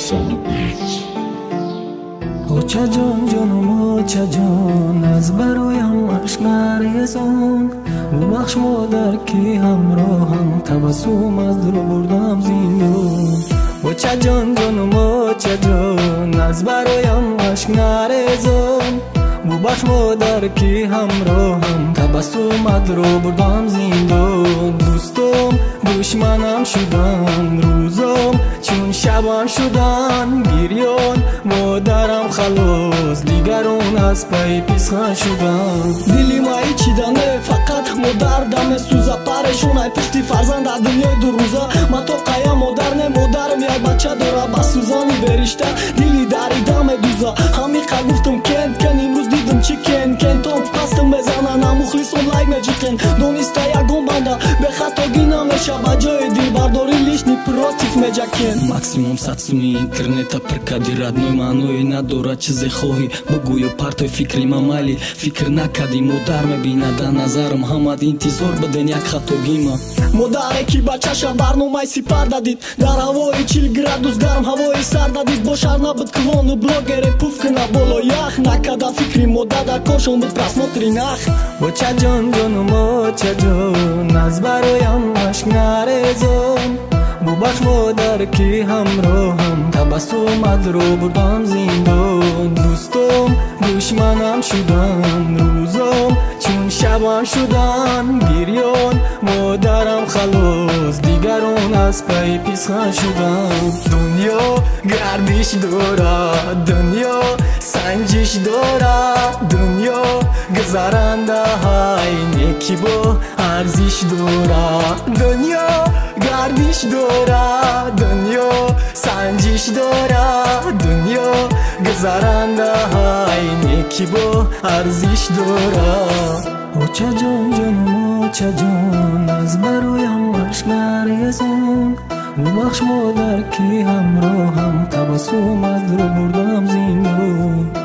آچه جان جانم آچه جان از برایم عشق نریزان ببخش مادر که همراهم تبسم از رو بردم زندان آچه جان جانم آچه جان از برایم عشق نریزان ببخش مادر که همراهم تبسم از رو بردم زندان دوستم دشمنم شدن روزم چون شبم شدن گریان مادرم خلاص دیگران از پی پیسخن شدن دلی مایی چیدنه فقط مادر دم سوزه پرشونه پشتی فرزند در دنیای دو روزه من تو قیم مادر نه مادرم یک بچه داره بس سوزانی برشته دلی داری دم دوزه همیقه گفتم کن امروز دیدم چی کن تو پستم بزنن هم مخلصم لایک مجیقن دونسته یکم بنده به خطا گینه میشه با جای دل برداری лишний против меджакен максимум сатсуми интернета прикади радной маъное надорад чизе хоҳӣ бигӯё партои фикри мамали фикр накарди модар мебинада назарам ҳамад интизор биден як хатогима модаре ки бачаша барномаи сипар дадид дар ҳавои 40 градус гарм ҳавои сар дадид бошар набуд клону блогере пуфкина боло ях накада фикри модар дар кошон буд просмотри нах оча ҷон ҷонум оча ҷон аз бароям ашк нарезон бубахш модар ки ҳамроҳам табассумат ро бурдам зиндон дӯстом душманам шудан рӯзом чун шабам шудан гирён модарам халос дигарон аз пай писхан шудан дунё гардиш дорад дунё санҷиш дорад дунё гузарандаҳай неки бо арзиш дорад дунё гардиш дорад дунё санҷиш дорад дунё гузарандаҳай неки бо арзиш дорад оча ҷон ҷонум оча ҷон аз бароям ашк нарезон бубахш модар ки ҳамроҳам табассумат ро бурдам зиндон